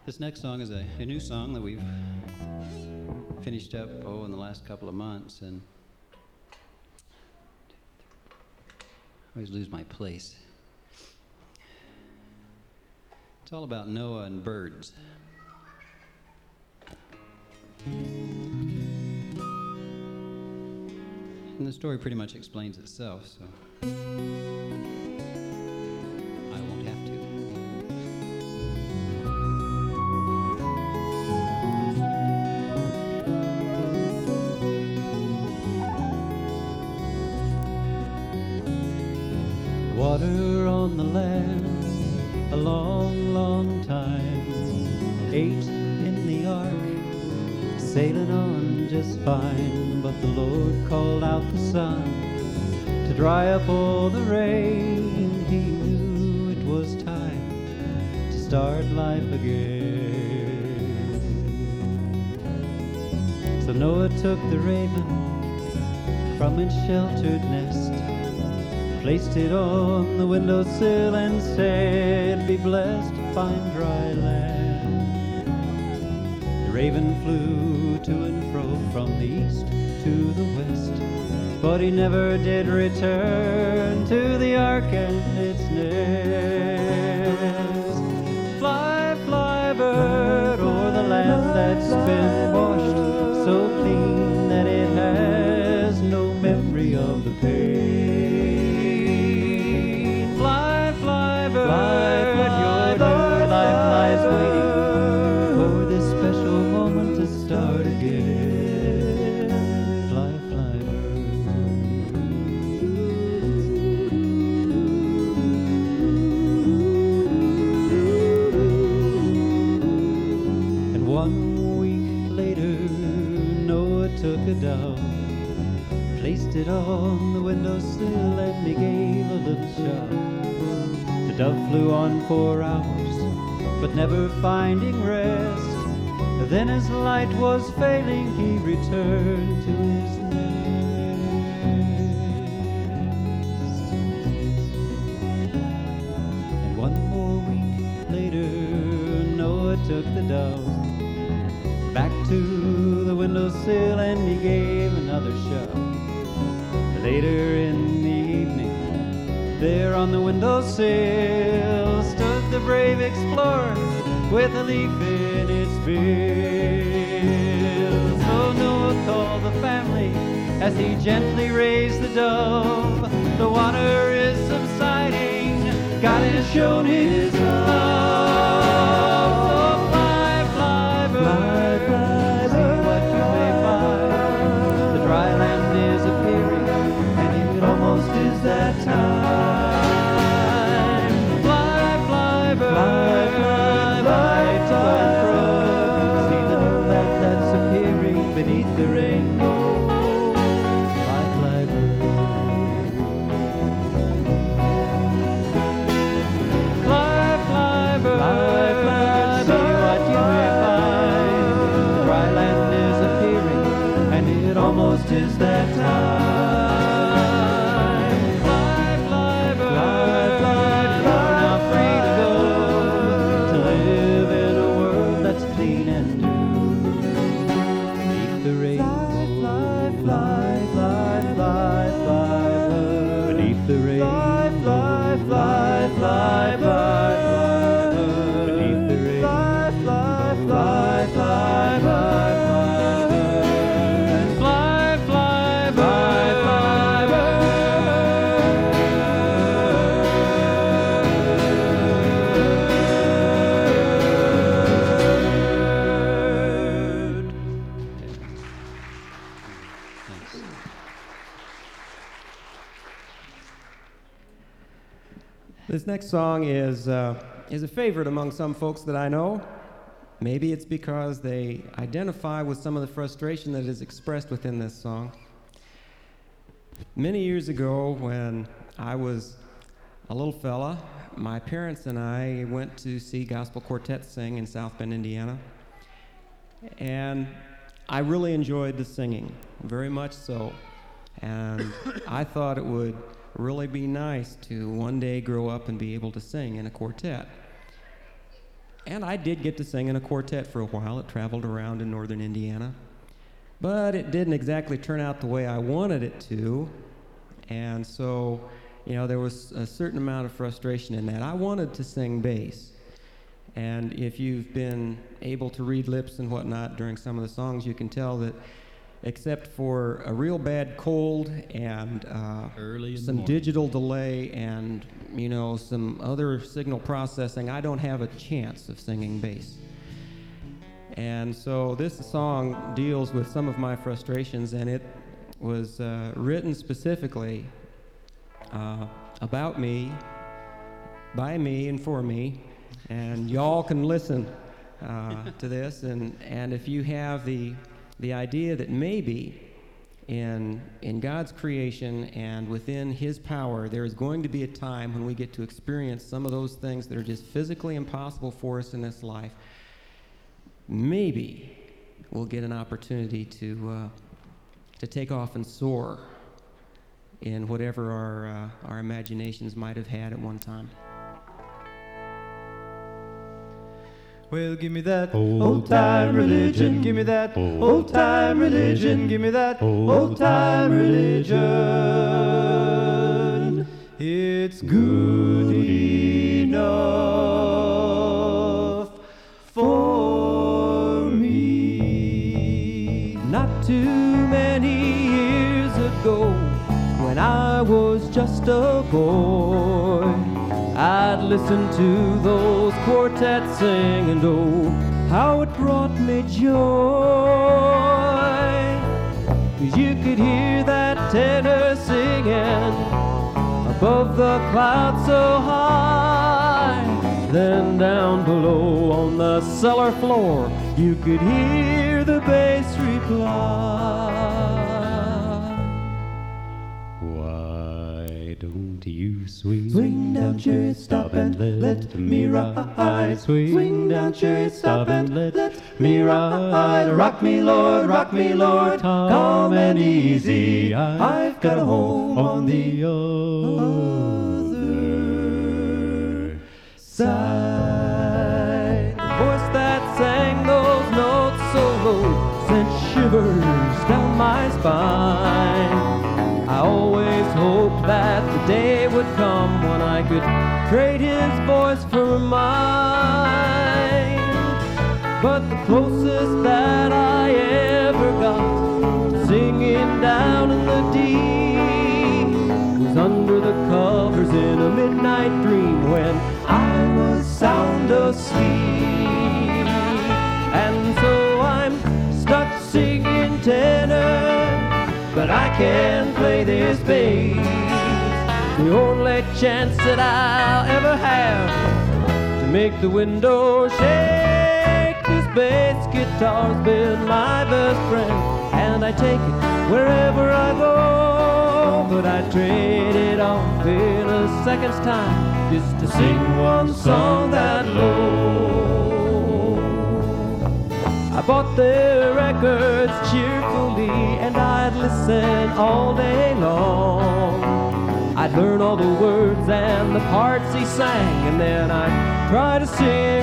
This next song is a new song that we've finished up in the last couple of months, and I always lose my place. It's all about Noah and birds. And the story pretty much explains itself, so I won't have to. Water on the land, a long, long time. 8 in the ark, sailing on just fine. But the Lord called out the sun to dry up all the rain. He knew it was time to start life again. So Noah took the raven from its sheltered nest, placed it on the windowsill and said, "Be blessed, find dry land." The raven flew to and fro from the east to the west, but he never did return to the ark and its nest. Fly, fly, bird, o'er the land that's been washed so clean that it has no memory of the pain. Placed it on the windowsill and he gave a little shout. The dove flew on 4 hours, but never finding rest. Then as light was failing, he returned to his nest. And 1 more week later, Noah took the dove back to the windowsill and he gave another shove. Later in the evening, there on the windowsill stood the brave explorer with a leaf in its bill. So Noah called the family as he gently raised the dove. The water is subsiding, God has shown his love. So fly, fly, bird, see what you may find. The dry land is appearing, it almost is that time. Fly, fly, bird, fly to and fro. See the new land that's appearing beneath the rainbow. Fly, fly, bird. Fly, fly, bird, see what you may find. The dry land is appearing, and it almost is that time. This next song is a favorite among some folks that I know. Maybe it's because they identify with some of the frustration that is expressed within this song. Many years ago, when I was a little fella, my parents and I went to see gospel quartet sing in South Bend, Indiana. And I really enjoyed the singing, very much so. And I thought it would really be nice to one day grow up and be able to sing in a quartet. And I did get to sing in a quartet for a while. It traveled around in northern Indiana. But it didn't exactly turn out the way I wanted it to. And so, there was a certain amount of frustration in that. I wanted to sing bass. And if you've been able to read lips and whatnot during some of the songs, you can tell that except for a real bad cold and some digital delay and, some other signal processing, I don't have a chance of singing bass. And so this song deals with some of my frustrations, and it was written specifically about me, by me, and for me. And y'all can listen to this, and if you have the idea that maybe in God's creation and within His power, there is going to be a time when we get to experience some of those things that are just physically impossible for us in this life, maybe we'll get an opportunity to take off and soar in whatever our imaginations might have had at one time. Well, give me that old-time religion, give me that old-time religion, give me that old-time religion. It's good enough for me. Not too many years ago, when I was just a boy, I'd listen to those quartets sing, and oh, how it brought me joy. 'Cause you could hear that tenor singing above the clouds so high. Then down below on the cellar floor, you could hear the bass reply. Don't you swing down, chariot, stop and let me ride. Swing down, chariot, stop and let me ride. Rock me, Lord, calm and easy. I've got a home on the other side. The voice that sang those notes so low sent shivers down my spine. I always hoped that the day would come when I could trade his voice for mine. But the closest that I ever got to singing down in the deep was under the covers in a midnight dream when I was sound asleep. And so I'm stuck singing tenor, but I can play this bass. The only chance that I'll ever have to make the window shake. This bass guitar's been my best friend, and I take it wherever I go. But I trade it off in a second's time just to sing one song that low. I bought their records cheerfully, and I'd listen all day long. I'd learn all the words and the parts he sang, and then I'd try to sing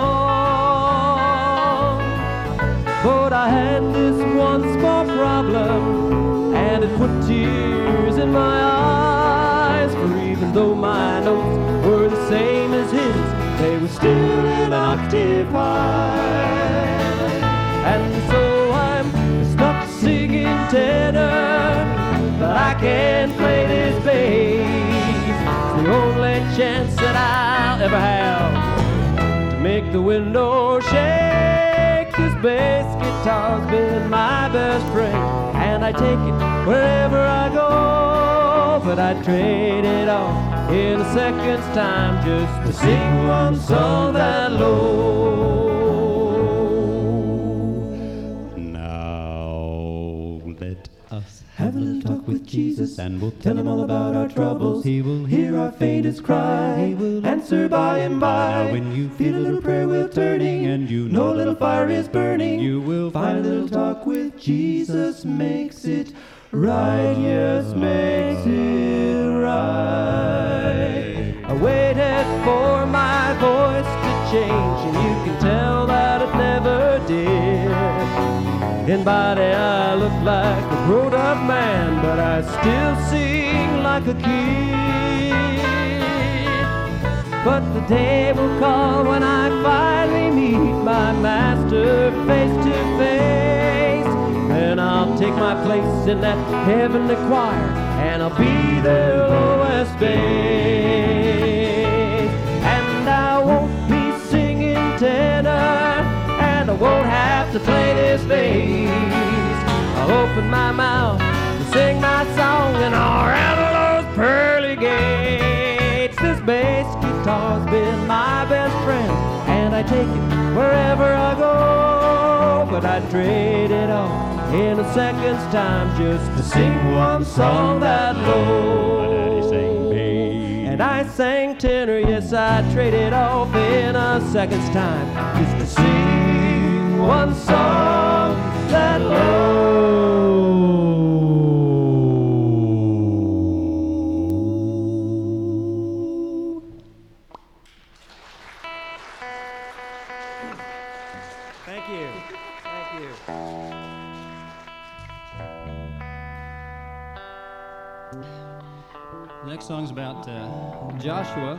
along. But I had this one small problem, and it put tears in my eyes. For even though my notes were the same as his, they were still an octave high. And so I'm stuck singing tenor, but I can't play this bass. It's the only chance that I'll ever have to make the window shake. This bass guitar's been my best friend, and I take it wherever I go. But I trade it off in a second's time just to sing one song that low. Have a little talk with Jesus, and we'll tell him all about our troubles. He will hear our faintest cry, he will answer by and by. Now when you feel a little prayer wheel turning, and you know a little fire is burning, you will find a little talk with Jesus makes it right. Yes, makes it right. I waited for my voice to change, and you can tell that it never did. In body I look like a grown-up man, but I still sing like a kid. But the day will come when I finally meet my master face to face. Then I'll take my place in that heavenly choir, and I'll be their lowest bass. And I won't be singing tenor, and I won't have to play this bass. I'll open my mouth and sing my song, and I'll rattle those pearly gates. This bass guitar's been my best friend, and I take it wherever I go. But I'd trade it all in a second's time just to sing one song that low. And I sang tenor, yes, I'd trade it off in a second's time just to sing one song that low. Thank you. Thank you. The next song's about Joshua.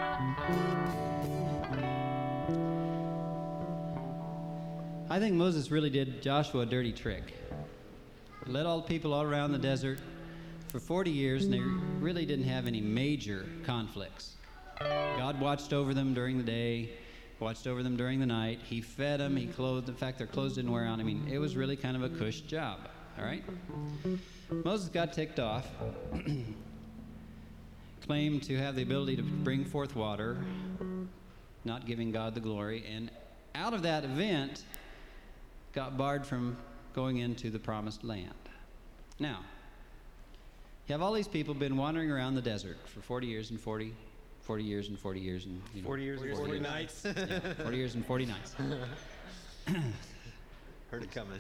I think Moses really did Joshua a dirty trick. He led all the people all around the desert for 40 years, and they really didn't have any major conflicts. God watched over them during the day, watched over them during the night. He fed them, he clothed them. In fact, their clothes didn't wear out. I mean, it was really kind of a cush job, all right? Moses got ticked off, claimed to have the ability to bring forth water, not giving God the glory, and out of that event, got barred from going into the promised land. Now, you have all these people been wandering around the desert for 40 years and 40 years and 40 years and 40 years and 40 nights. Yeah, 40 years and 40 nights. Heard it coming.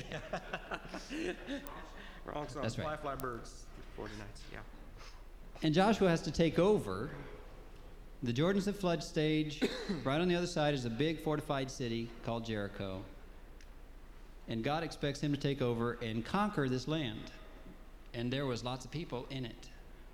Wrong song. That's right. Fly birds. 40 nights. Yeah. And Joshua has to take over. The Jordan's the flood stage. Right on the other side is a big fortified city called Jericho. And God expects him to take over and conquer this land. And there was lots of people in it.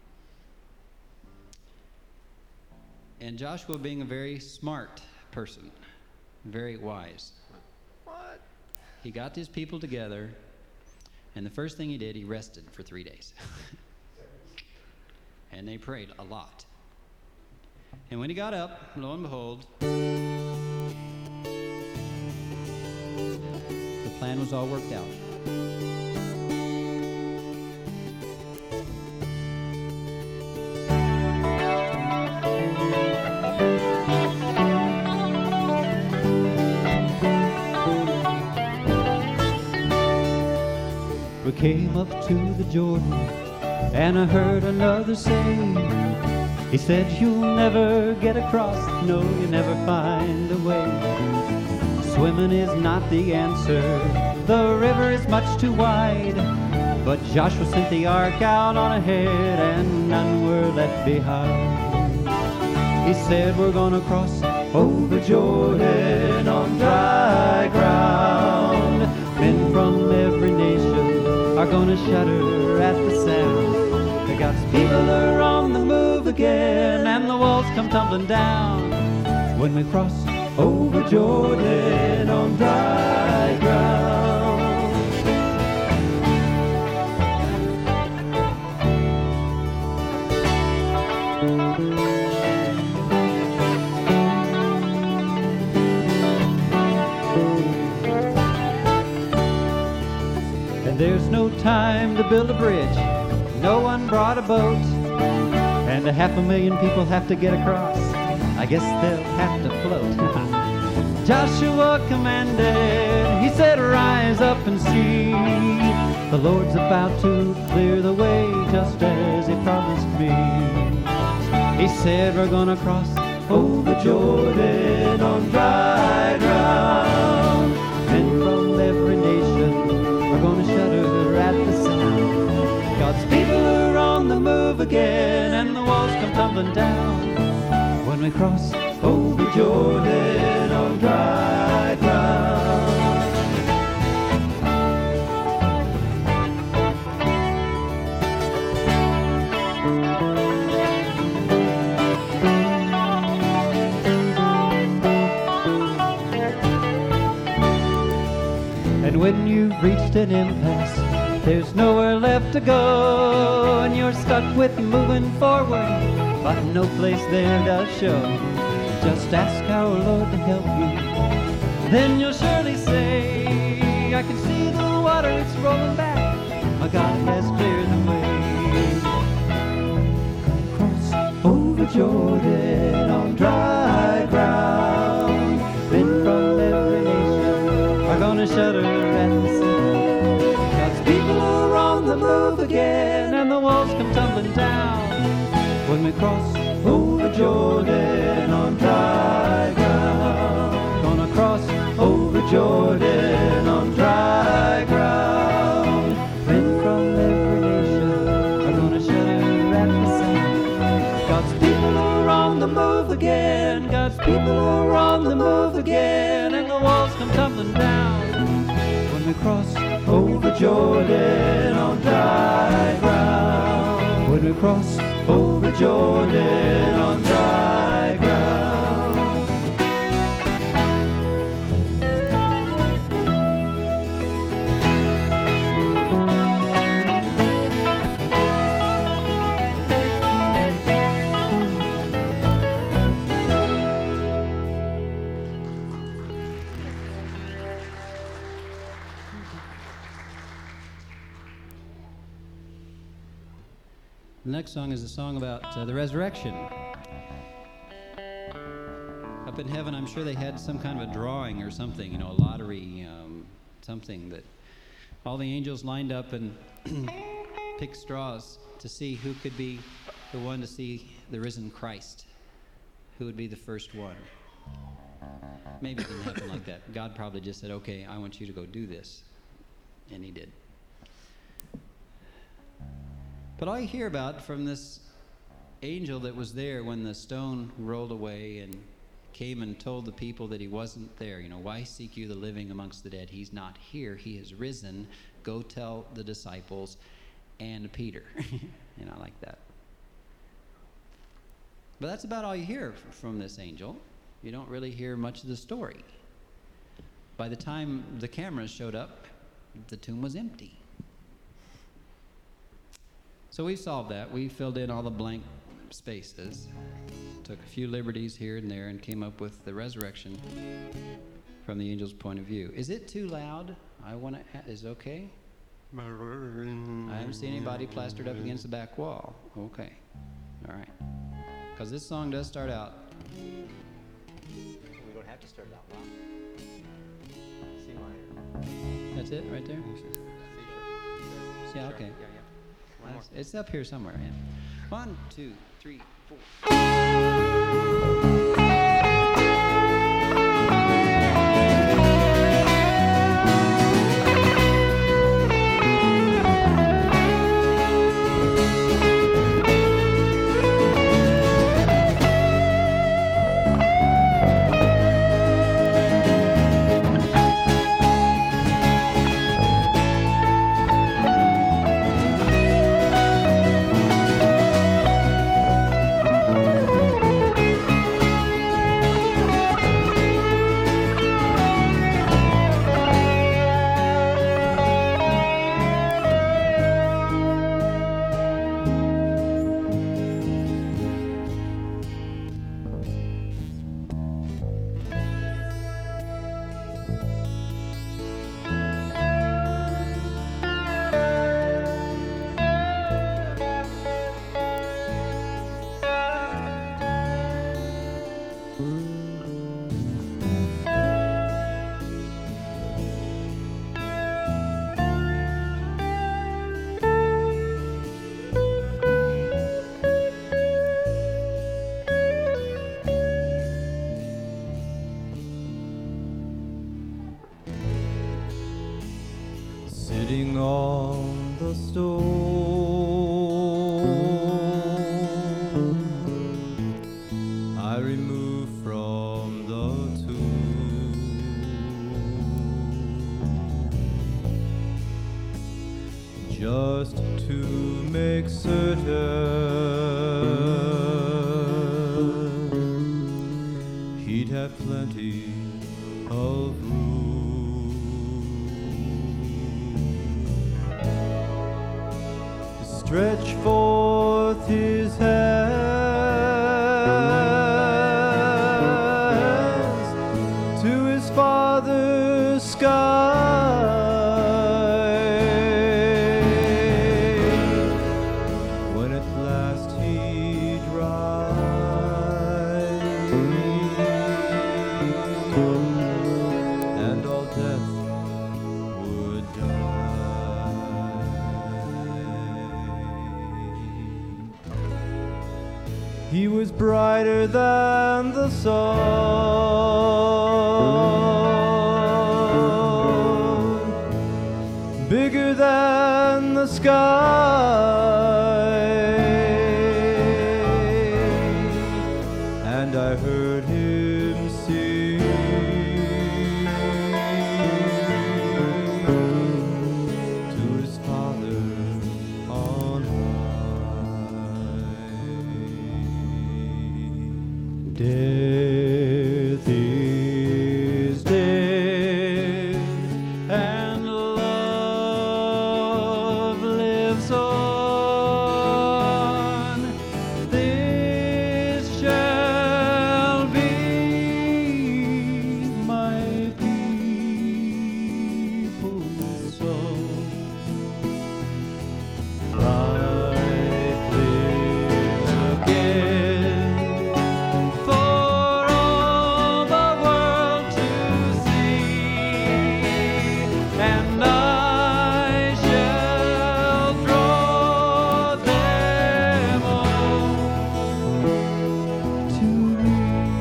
And Joshua, being a very smart person, very wise, he got his people together, and the first thing he did, he rested for 3 days. And they prayed a lot. And when he got up, lo and behold, the plan was all worked out. We came up to the Jordan, and I heard another say, he said, you'll never get across, no, you never find a way. Swimming is not the answer, the river is much too wide. But Joshua sent the ark out on ahead, and none were left behind. He said, we're gonna cross over Jordan on dry ground. Men from every nation are gonna shudder at the sound. God's people are on the move again, and the walls come tumbling down when we cross over Jordan on dry ground. And there's no time to build a bridge, no one brought a boat, and 500,000 people have to get across. I guess they'll have to float. Joshua commanded, he said, rise up and see. The Lord's about to clear the way just as he promised me. He said, we're gonna cross over Jordan on dry ground. Men from every nation are gonna shudder at the sound. God's people are on the move again, and the walls come tumbling down when we cross over Jordan on dry ground. And when you've reached an impasse, there's nowhere left to go, and you're stuck with moving forward, but no place there does show. Just ask our Lord to help you. Then you'll surely say, I can see the water, it's rolling back. My God has cleared the way. Cross over Jordan on dry ground. Men from every nation are gonna shudder at the sound. God's people are on the move again, and the walls come tumbling down. When we cross over Jordan on dry ground, gonna cross over Jordan on dry ground. Men from every nation are gonna shudder at the sound. God's people are on the move again. God's people are on the move again, and the walls come tumbling down. When we cross over Jordan on dry ground. When we cross over Jordan on dry ground. The next song is a song about the resurrection. Up in heaven, I'm sure they had some kind of a drawing or something, a lottery, something that all the angels lined up and picked straws to see who could be the one to see the risen Christ, who would be the first one. Maybe it didn't happen like that. God probably just said, okay, I want you to go do this. And he did. But all you hear about from this angel that was there when the stone rolled away and came and told the people that he wasn't there, why seek you the living amongst the dead? He's not here. He has risen. Go tell the disciples and Peter. Like that. But that's about all you hear from this angel. You don't really hear much of the story. By the time the cameras showed up, the tomb was empty. So we solved that. We filled in all the blank spaces, took a few liberties here and there, and came up with the resurrection from the angel's point of view. Is it too loud? Is it okay? I haven't seen anybody plastered up against the back wall. Okay. All right. Because this song does start out. We don't have to start out loud. C minor. That's it right there? C sharp. Yeah, okay. Yeah. It's up here somewhere, yeah. 1, 2, 3, 4. Sitting on the stone, I remove from the tomb just to make certain he'd have plenty of room. stretch forth his hands to his father's sky. When at last he'd rise and all death would die, he was brighter than the sun, bigger than the sky, and I heard him sing to his Father on high. Death is dead, and love lives on. This shall be my people's song. Life lives again for all the world to see, and I shall draw them all to me.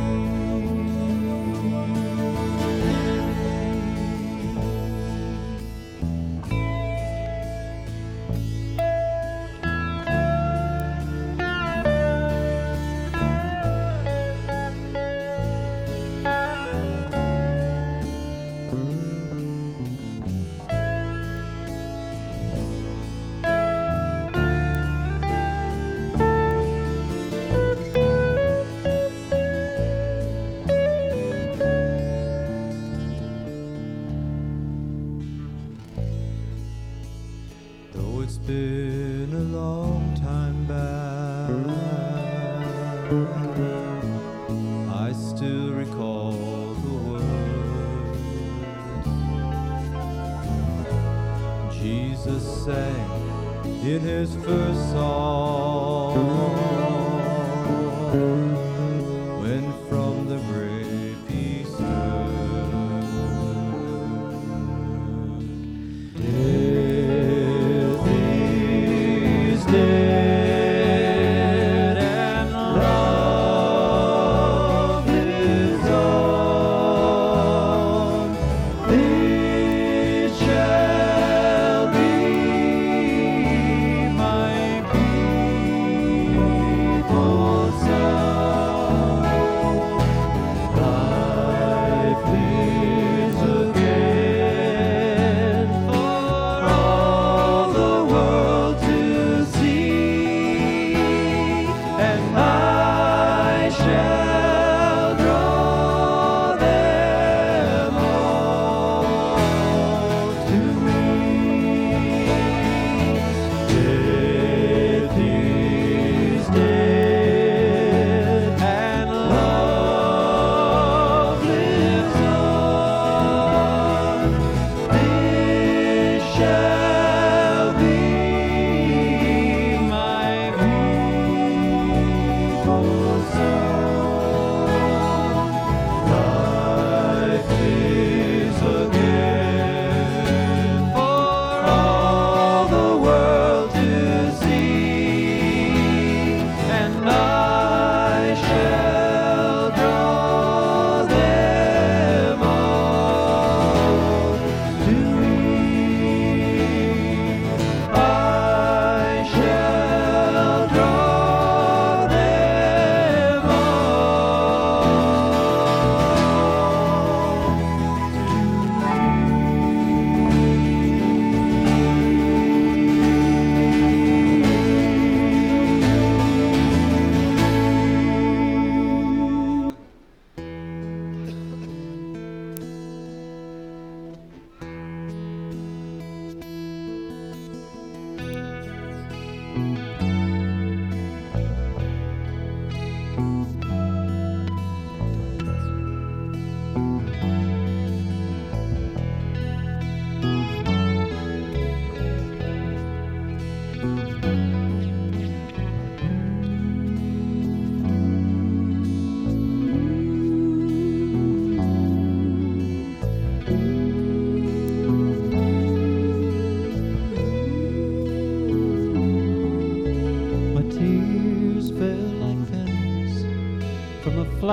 Though it's been a long time back, I still recall the words Jesus sang in his first song when from the grave he stood. Death is dead, and love lives on. This shall be my people's song.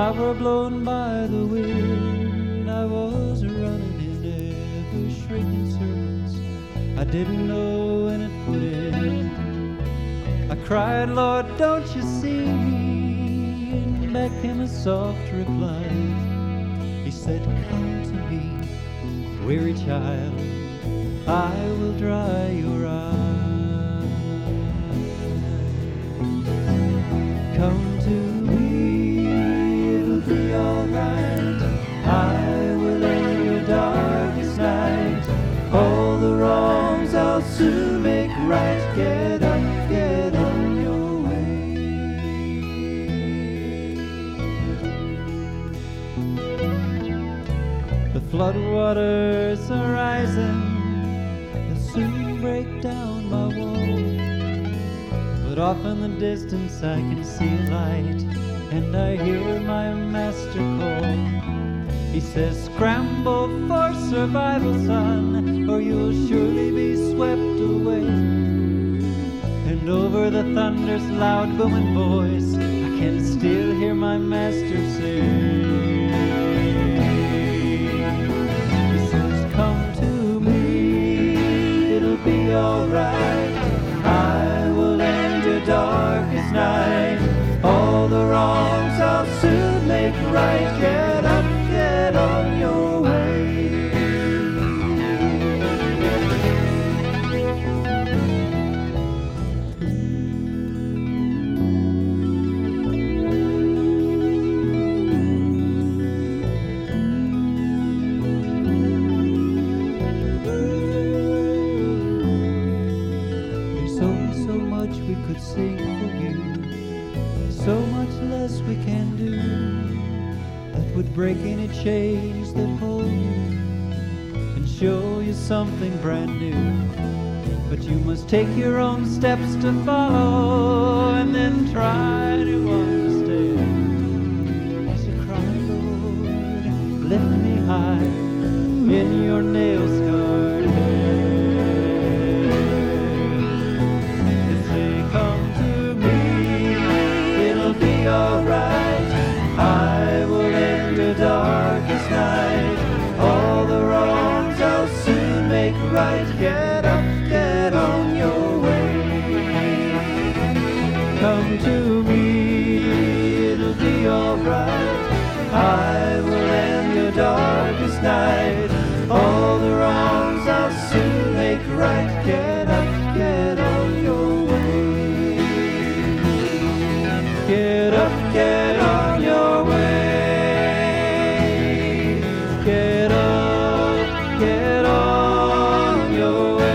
I were blown by the wind. I was running in ever shrinking circles. I didn't know when it would end. I cried, Lord, don't you see? And back came a soft reply. He said, come to me, weary child, I will dry your eyes. Come to me, it'll be alright. I will end your darkest night. All the wrongs I'll soon make right. Get up, get on your way. The floodwaters are rising. They'll soon break down my wall. But off in the distance I can see a light, and I hear my master call. He says, scramble for survival, son, or you'll surely be swept away. And over the thunder's loud booming voice, I can still hear my master say, he says, come to me, it'll be alright. I will end your darkest night. All the wrongs I'll soon make right. Get up, get on your way. There's only so much we could sing for you, so much less we can do that would break any chains that hold you and show you something brand new. But you must take your own steps to follow and then try to understand. As you cry, Lord, lift me high in your nail-scarred hand. They say, come to me, it'll be alright. I will end your darkest night. All the wrongs I'll soon make right. Get up, get on your way. Come to me, it'll be alright. I will end your darkest night. All the wrongs I'll soon make right. Get up, get on your way. Get up, get on your way. Get up, get on your way.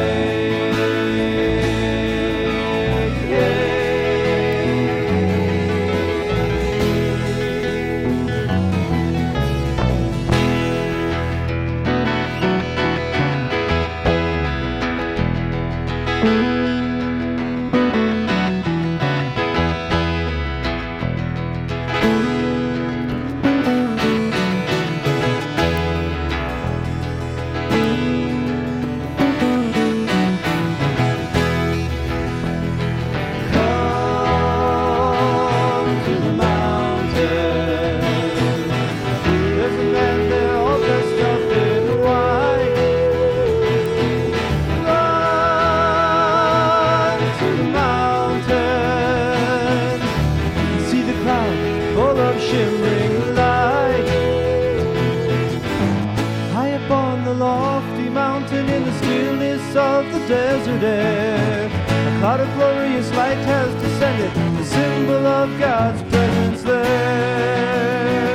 Desert air, a cloud of glorious light has descended, the symbol of God's presence there.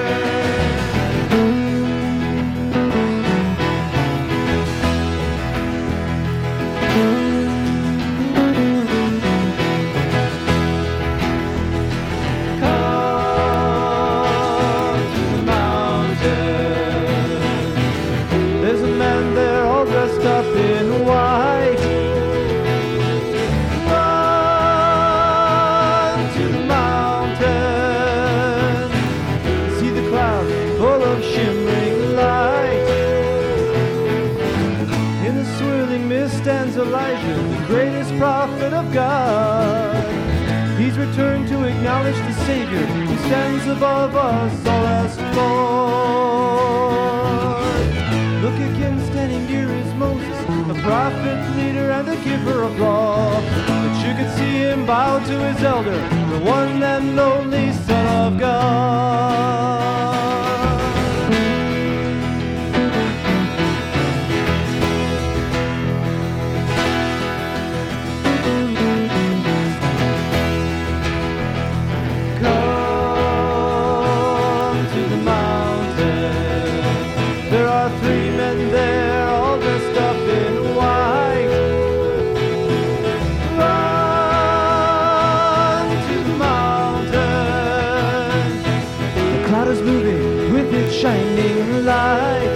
Come to the mountain. There's a man there all dressed up in white. Elijah, the greatest prophet of God. He Please return to acknowledge the Savior who stands above us all as Lord. Look again, standing near is Moses, a prophet, leader, and the giver of law. But you could see him bow to his elder, the one and only Son of God. Shining light.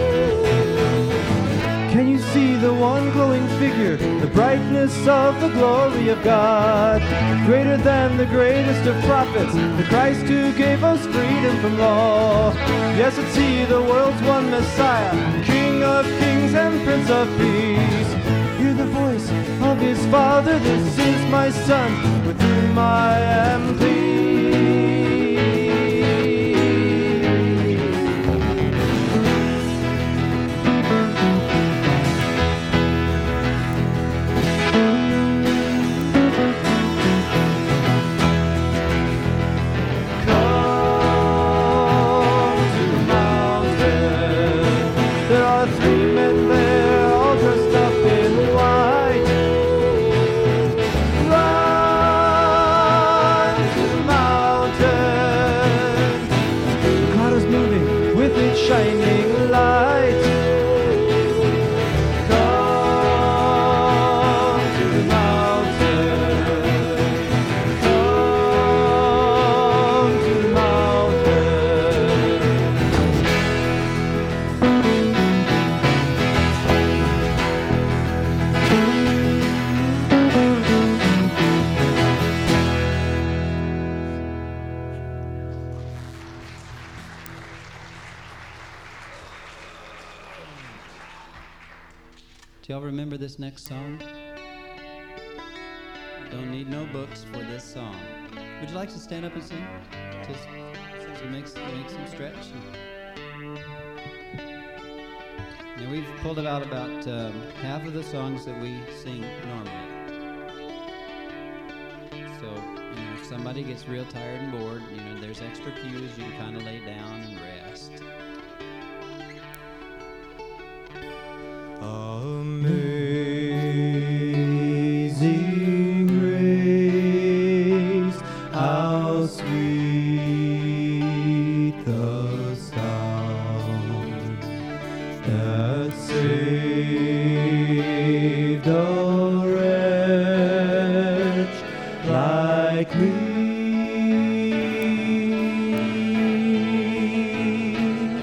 Can you see the one glowing figure, the brightness of the glory of God? Greater than the greatest of prophets, the Christ who gave us freedom from law. Yes, it's he, the world's one Messiah, King of kings and Prince of peace. Hear the voice of his Father, this is my Son, with whom I am pleased. Shining light, come to the mountain, come to the Do y'all remember this next song? Don't need no books for this song. Would you like to stand up and sing? Just to make some stretch. Now we've pulled out about half of the songs that we sing normally. So, if somebody gets real tired and bored, there's extra pews, you can kind of lay down and rest. Amazing grace, how sweet the sound that saved a wretch like me.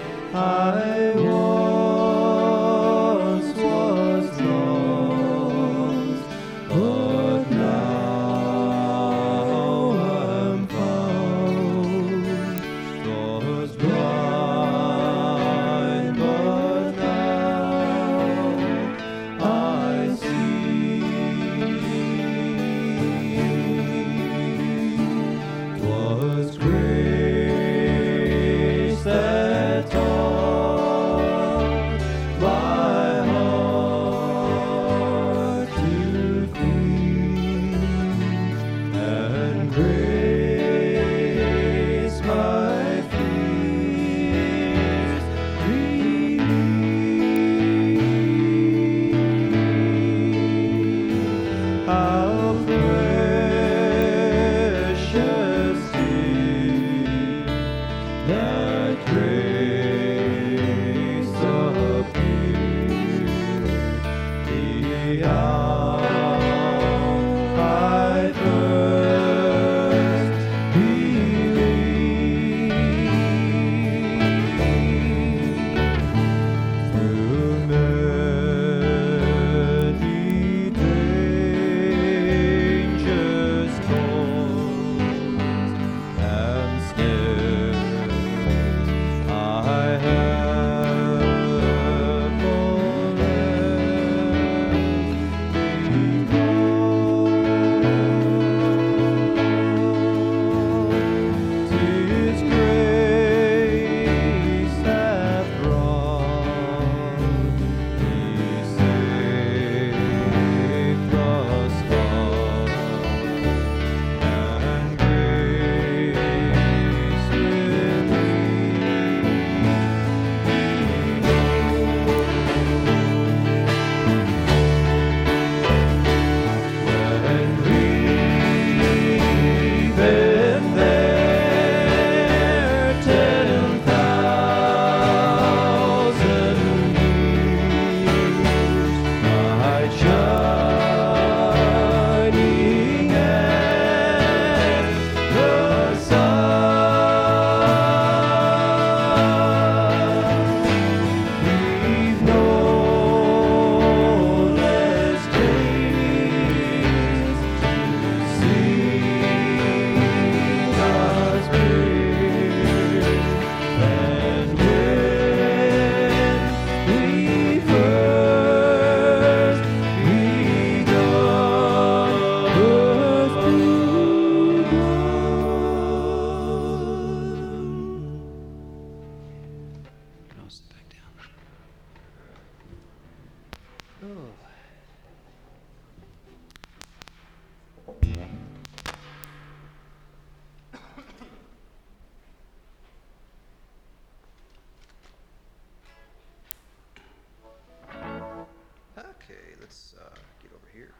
Okay, let's get over here.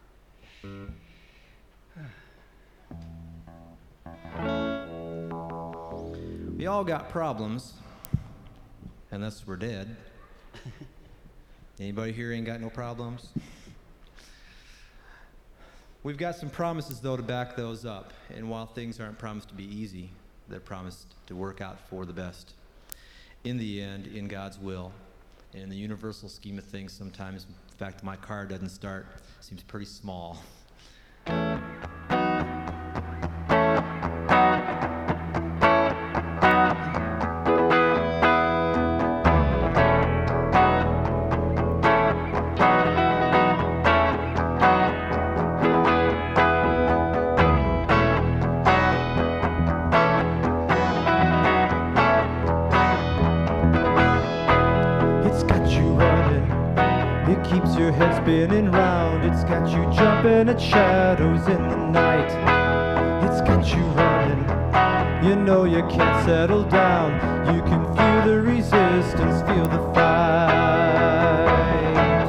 We all got problems, unless we're dead. Anybody here ain't got no problems? We've got some promises, though, to back those up. And while things aren't promised to be easy, they're promised to work out for the best. In the end, in God's will. And in the universal scheme of things, sometimes, in fact, my car doesn't start. Seems pretty small. Spinning round, it's got you jumping at shadows in the night. It's got you running, you know you can't settle down. You can feel the resistance, feel the fight.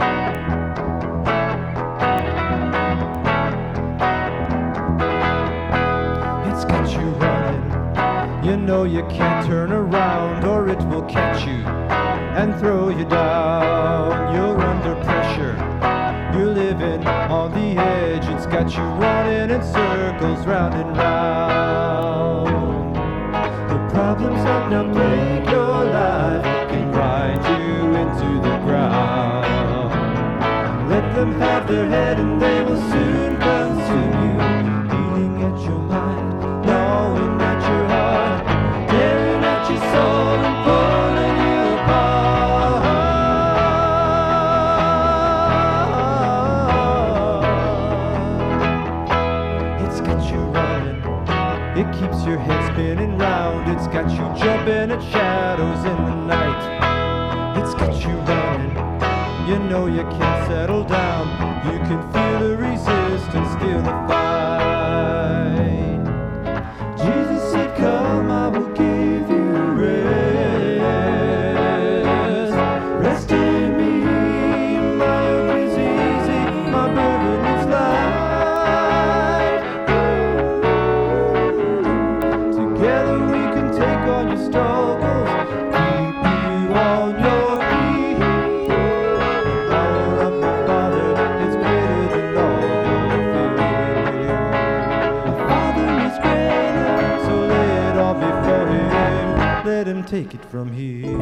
It's got you running, you know you can't turn around or it will catch you and throw you down. You're under pressure, you're living on the edge. It's got you running in circles round and round. The problems that now plague your life can grind you into the ground. Let them have their head and they will soon consume you. Eating at your mind, gnawing at your heart, tearing at your soul and pulling you apart. It keeps your head spinning round. It's got you jumping at shadows in the night. It's got you running, you know you can't settle down. You can feel the resistance, feel the fight. Jesus said, come, I will give you rest. Rest in me, my yoke is easy, my burden is light. Together we can take on your struggles, keep you on your feet. The power of the Father is greater than all your fear. The Father is greater, so lay it all before Him. Let Him take it from here.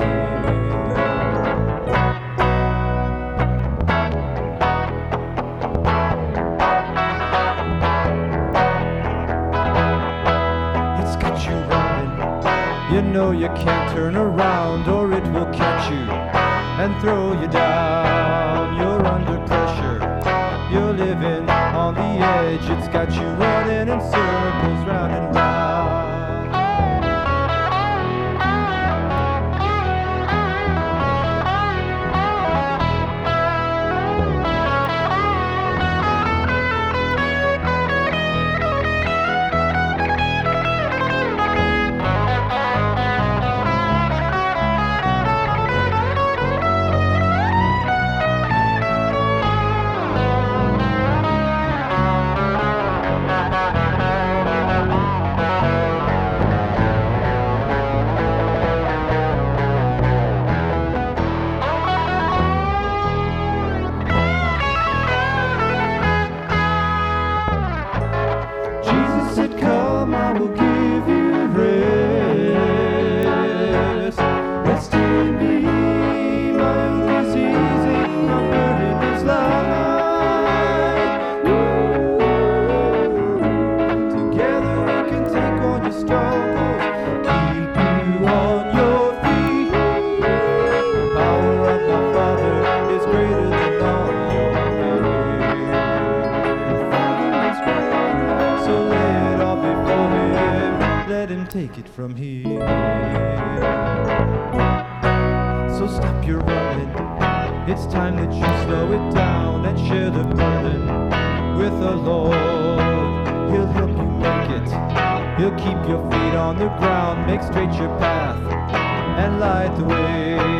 You know you can't turn around or it will catch you and throw you down. You're under pressure, you're living on the edge. It's got you running in circles round and round. Take it from here. So stop your running, It's time that you slow it down and share the burden with the Lord. He'll help you make it. He'll keep your feet on the ground, make straight your path, and light the way.